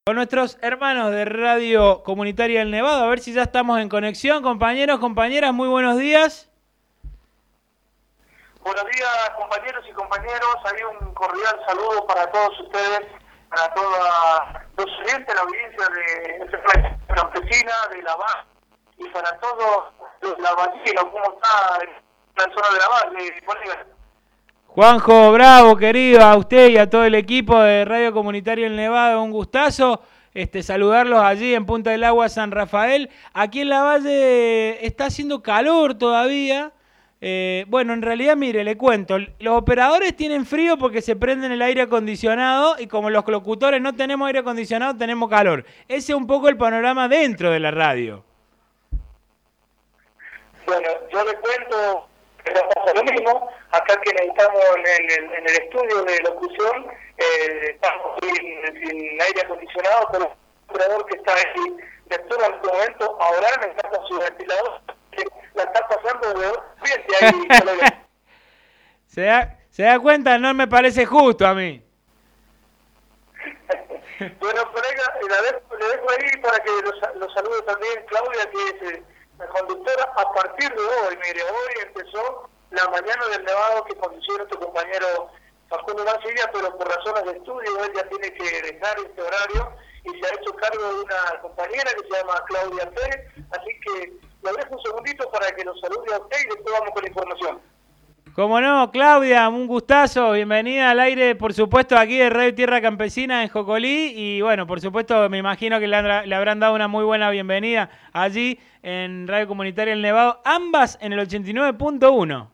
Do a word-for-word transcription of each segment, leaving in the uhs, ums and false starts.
Con nuestros hermanos de Radio Comunitaria del Nevado, a ver si ya estamos en conexión. Compañeros, compañeras, muy buenos días. Buenos días, compañeros y compañeros. Hay un cordial saludo para todos ustedes, para toda los oyentes de la audiencia de Campesina, de La Valle, y para todos los lavallanos. ¿Cómo está la zona de La Valle, colega? Juanjo, bravo, querido, a usted y a todo el equipo de Radio Comunitaria del Nevado, un gustazo este, saludarlos allí en Punta del Agua, San Rafael. Aquí en La Valle está haciendo calor todavía. Eh, bueno, en realidad, mire, le cuento, los operadores tienen frío porque se prenden el aire acondicionado y como los locutores no tenemos aire acondicionado, tenemos calor. Ese es un poco el panorama dentro de la radio. Bueno, yo le cuento que pasa lo mismo. Acá que estamos en el, en el estudio de locución, eh, estamos sin, sin aire acondicionado, pero el operador que está ahí de todo en este momento, ahora me está con su ventilador, que la está pasando de bien de ahí, colega. ¿Se da, ¿Se da cuenta? No me parece justo a mí. Bueno, colega, la dejo, le dejo ahí para que los, los salude también Claudia, que es eh, la conductora. A partir de hoy, mire, hoy empezó la mañana del Nevado que condució nuestro compañero Facundo Mancilla, pero por razones de estudio él ya tiene que dejar este horario y se ha hecho cargo de una compañera que se llama Claudia Pérez, así que le dejo un segundito para que los salude a usted y después vamos con la información. Como no, Claudia, un gustazo, bienvenida al aire, por supuesto, aquí de Radio Tierra Campesina en Jocolí, y bueno, por supuesto, me imagino que le, le habrán dado una muy buena bienvenida allí en Radio Comunitaria del Nevado, ambas en el ochenta y nueve punto uno.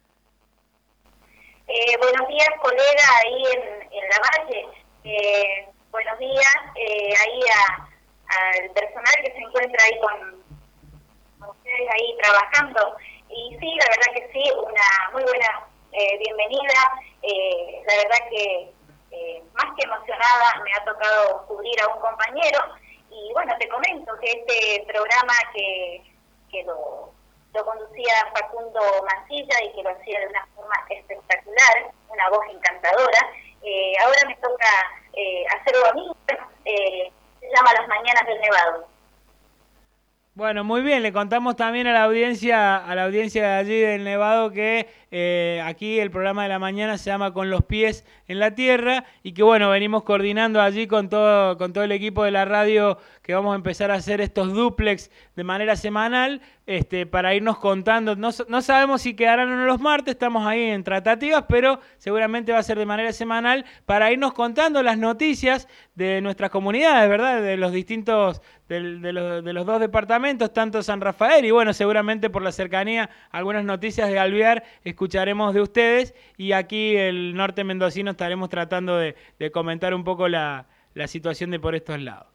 Eh, buenos días, colega, ahí en, en La Valle. Eh, buenos días eh, ahí al personal que se encuentra ahí con, con ustedes ahí trabajando. Y sí, la verdad que sí, una muy buena eh, bienvenida. Eh, la verdad que eh, más que emocionada me ha tocado cubrir a un compañero. Y bueno, te comento que este programa que, que lo... lo conducía Facundo Mancilla y que lo hacía de una forma espectacular, una voz encantadora. Eh, ahora me toca eh, hacerlo a mí, eh, se llama Las Mañanas del Nevado. Bueno, muy bien, le contamos también a la audiencia, a la audiencia de allí del Nevado que eh, aquí el programa de la mañana se llama Con los pies en la tierra y que bueno, venimos coordinando allí con todo, con todo el equipo de la radio que vamos a empezar a hacer estos duplex de manera semanal este, para irnos contando. No, no sabemos si quedarán o no los martes, estamos ahí en tratativas, pero seguramente va a ser de manera semanal para irnos contando las noticias de nuestras comunidades, ¿verdad? De los distintos, de, de, los, de los dos departamentos, tanto San Rafael y bueno, seguramente por la cercanía, algunas noticias de Alvear escucharemos de ustedes y aquí el norte mendocino estaremos tratando de, de comentar un poco la, la situación de por estos lados.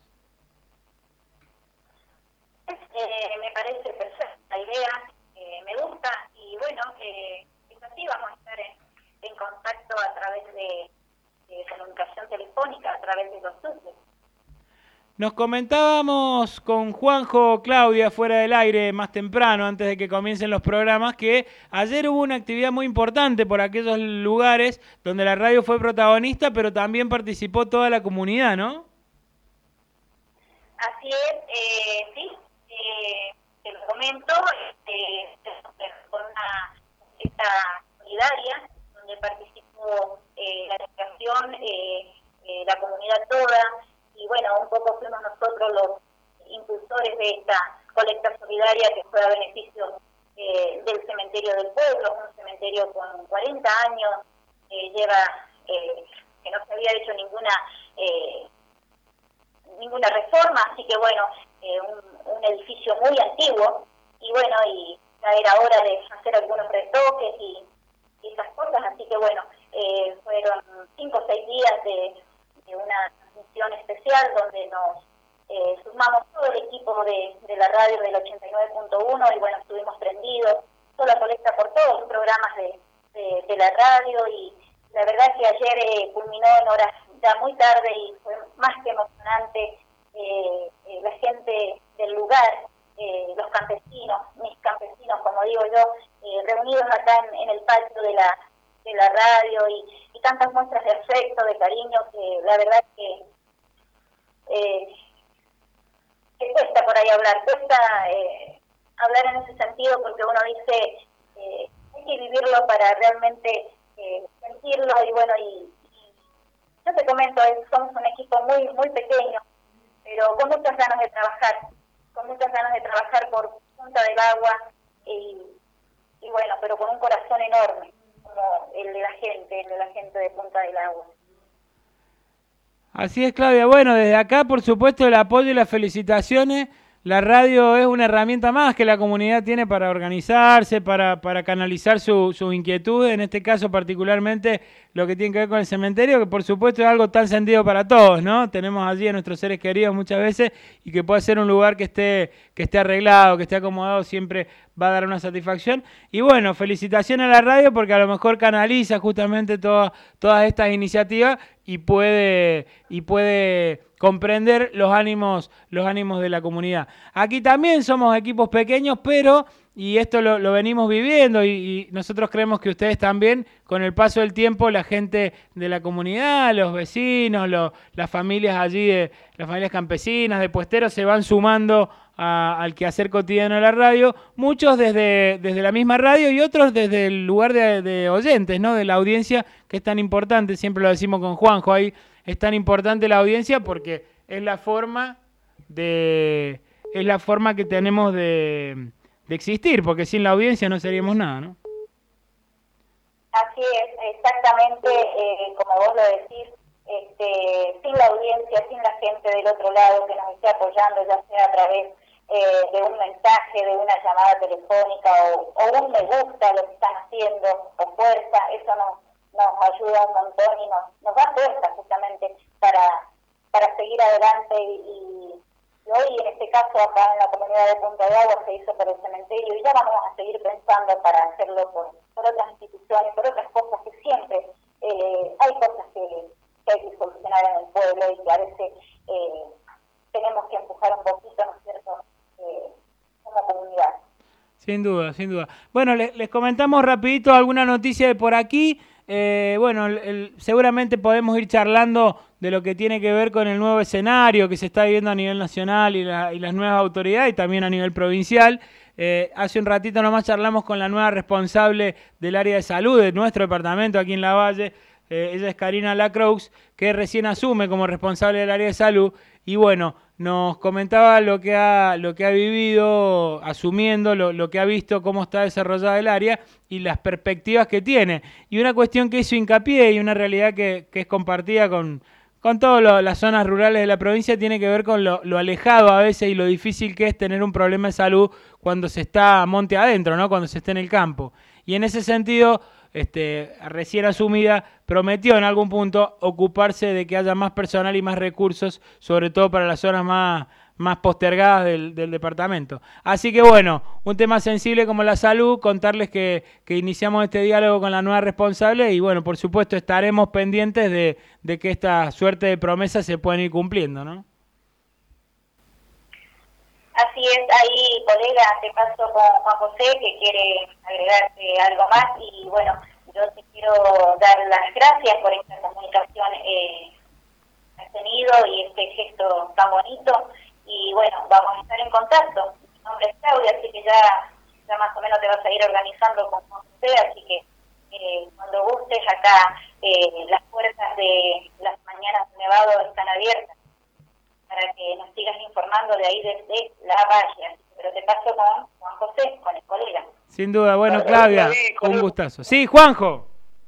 Eh, me parece perfecta la idea, eh, me gusta y bueno, eh, es así, vamos a estar en, en contacto a través de, de comunicación telefónica, a través de los duplex. Nos comentábamos con Juanjo, Claudia, fuera del aire más temprano, antes de que comiencen los programas, que ayer hubo una actividad muy importante por aquellos lugares donde la radio fue protagonista, pero también participó toda la comunidad, ¿no? Así es, eh, sí, eh, te lo comento, eh, con una fiesta solidaria, donde participó eh, la delegación, eh, eh, la comunidad toda, y bueno, un poco fuimos nosotros los impulsores de esta colecta solidaria que fue a beneficio eh, del cementerio del pueblo, un cementerio con cuarenta años, eh, lleva, eh, que no se había hecho ninguna eh, ninguna reforma, así que bueno, eh, un, un edificio muy antiguo, y bueno, y ya era hora de hacer algunos retoques y, y esas cosas, así que bueno, eh, fueron cinco o seis días de, de una transmisión especial donde nos eh, sumamos todo el equipo de, de la radio del ochenta y nueve punto uno y bueno, estuvimos prendidos, toda la colecta por todos los programas de, de, de la radio y la verdad que ayer eh, culminó en horas ya muy tarde y fue más que emocionante. Eh, eh, la gente del lugar, eh, los campesinos, mis campesinos, como digo yo, eh, reunidos acá en, en el patio de la de la radio y, y tantas muestras de afecto, de cariño, que la verdad que eh, hablar. Cuesta eh, hablar en ese sentido porque uno dice, eh, hay que vivirlo para realmente eh, sentirlo, y bueno, y, y yo te comento, somos un equipo muy, muy pequeño, pero con muchas ganas de trabajar, con muchas ganas de trabajar por Punta del Agua, y, y bueno, pero con un corazón enorme, como el de la gente, el de la gente de Punta del Agua. Así es, Claudia. Bueno, desde acá, por supuesto, el apoyo y las felicitaciones. La radio es una herramienta más que la comunidad tiene para organizarse, para, para canalizar sus su inquietudes, en este caso particularmente lo que tiene que ver con el cementerio, que por supuesto es algo tan sentido para todos, ¿no? Tenemos allí a nuestros seres queridos muchas veces, y que puede ser un lugar que esté, que esté arreglado, que esté acomodado, siempre va a dar una satisfacción. Y bueno, felicitaciones a la radio porque a lo mejor canaliza justamente todas todas estas iniciativas y puede, y puede comprender los ánimos, los ánimos de la comunidad. Aquí también somos equipos pequeños, pero, y esto lo, lo venimos viviendo, y, y nosotros creemos que ustedes también, con el paso del tiempo, la gente de la comunidad, los vecinos, los, las familias allí, de, las familias campesinas, de puesteros, se van sumando a, al quehacer cotidiano de la radio, muchos desde, desde la misma radio y otros desde el lugar de, de oyentes, ¿no? De la audiencia, que es tan importante, siempre lo decimos con Juanjo ahí. Es tan importante la audiencia porque es la forma de es la forma que tenemos de, de existir, porque sin la audiencia no seríamos nada, ¿no? Así es, exactamente, eh, como vos lo decís, este, sin la audiencia, sin la gente del otro lado que nos esté apoyando, ya sea a través eh, de un mensaje, de una llamada telefónica o, o un me gusta a lo que están haciendo, o fuerza, eso no nos ayuda un montón y nos, nos da fuerza justamente para, para seguir adelante, y, y hoy en este caso acá en la comunidad de Punta del Agua se hizo por el cementerio, y ya vamos a seguir pensando para hacerlo por, por otras instituciones, por otras cosas que siempre eh, hay cosas que, que hay que solucionar en el pueblo y que a veces eh, tenemos que empujar un poquito, ¿no es cierto?, eh, como comunidad. Sin duda, sin duda. Bueno, les, les comentamos rapidito alguna noticia de por aquí. Eh, bueno, el, el, seguramente podemos ir charlando de lo que tiene que ver con el nuevo escenario que se está viviendo a nivel nacional y, la, y las nuevas autoridades, y también a nivel provincial. Eh, hace un ratito nomás charlamos con la nueva responsable del área de salud de nuestro departamento aquí en Lavalle. Eh, ella es Karina Lacroix, que recién asume como responsable del área de salud, y bueno, nos comentaba lo que ha, lo que ha vivido asumiendo, lo, lo que ha visto, cómo está desarrollada el área y las perspectivas que tiene. Y una cuestión que hizo hincapié y una realidad que, que es compartida con, con todas las zonas rurales de la provincia tiene que ver con lo, lo alejado a veces y lo difícil que es tener un problema de salud cuando se está monte adentro, ¿no? Cuando se está en el campo. Y en ese sentido, este, recién asumida, prometió en algún punto ocuparse de que haya más personal y más recursos, sobre todo para las zonas más, más postergadas del, del departamento. Así que bueno, un tema sensible como la salud, contarles que, que iniciamos este diálogo con la nueva responsable, y bueno, por supuesto estaremos pendientes de, de que esta suerte de promesas se puedan ir cumpliendo, ¿no? Así es, ahí, colega, te paso con Juan José, que quiere agregarte algo más, y bueno, yo te quiero dar las gracias por esta comunicación eh, que has tenido y este gesto tan bonito, y bueno, vamos a estar en contacto. Mi nombre es Claudia, así que ya, ya más o menos te vas a ir organizando con Juan José, así que eh, cuando gustes, acá eh, las puertas de las mañanas de Nevado están abiertas para que nos sigas informando de ahí desde la Valle. Pero te paso con Juan José, con el colega. Sin duda, bueno, Claudia, un gustazo. Sí, Juanjo.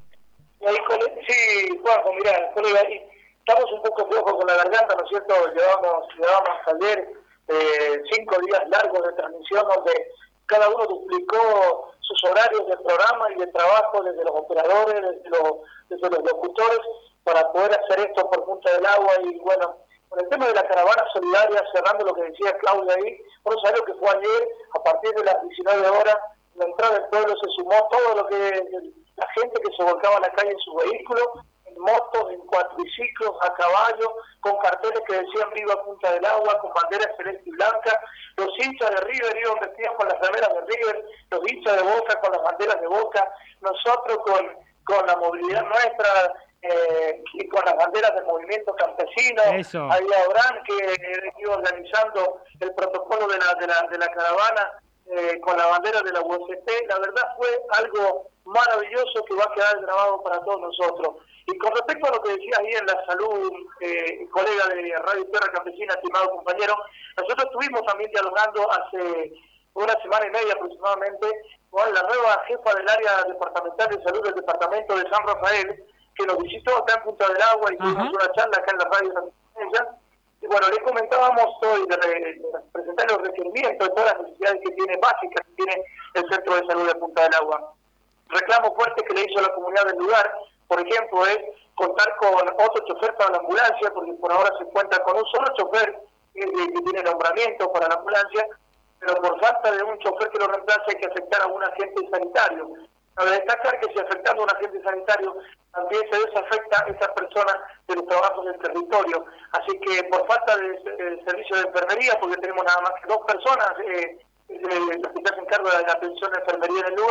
Sí, Juanjo, mirá, colega, estamos un poco flojos con la garganta, ¿no es cierto? Llevamos, llevamos ayer eh, cinco días largos de transmisión donde cada uno duplicó sus horarios de programa y de trabajo desde los operadores, desde los, desde los locutores, para poder hacer esto por Punta del Agua. Y bueno, con el tema de la caravana solidaria, cerrando lo que decía Claudia ahí, bueno, sabés lo que fue ayer, a partir de las diecinueve horas, la entrada del pueblo se sumó todo lo que la gente que se volcaba a la calle en su vehículo, en motos, en cuatriciclos, a caballo, con carteles que decían Viva Punta del Agua, con banderas celeste y blanca. Los hinchas de River iban vestidos con las remeras de River, los hinchas de Boca con las banderas de Boca, nosotros con, con la movilidad nuestra, eh, y con las banderas del movimiento campesino. Eso. Ahí Abraham que iba organizando el protocolo de la, de la, de la caravana eh, con la bandera de la U S P. La verdad fue algo maravilloso que va a quedar grabado para todos nosotros. Y con respecto a lo que decías ahí en la salud, eh, colega de Radio Tierra Campesina, estimado compañero, nosotros estuvimos también dialogando hace una semana y media aproximadamente con la nueva jefa del área departamental de salud del departamento de San Rafael, que nos visitó acá en Punta del Agua y tuvimos una charla acá en la radio también. Y bueno, le comentábamos hoy de, de, de presentar los requerimientos de todas las necesidades que tiene, básicas que tiene el Centro de Salud de Punta del Agua. Reclamo fuerte que le hizo la comunidad del lugar, por ejemplo, es contar con otro chofer para la ambulancia, porque por ahora se cuenta con un solo chofer que, que tiene nombramiento para la ambulancia, pero por falta de un chofer que lo reemplace hay que afectar a un agente sanitario. Cabe destacar que si afectando a un agente sanitario, también se desafecta a esa persona de los trabajos del territorio. Así que por falta de, de servicio de enfermería, porque tenemos nada más que dos personas, eh, eh, los que se hacen cargo de la atención de enfermería en el lugar,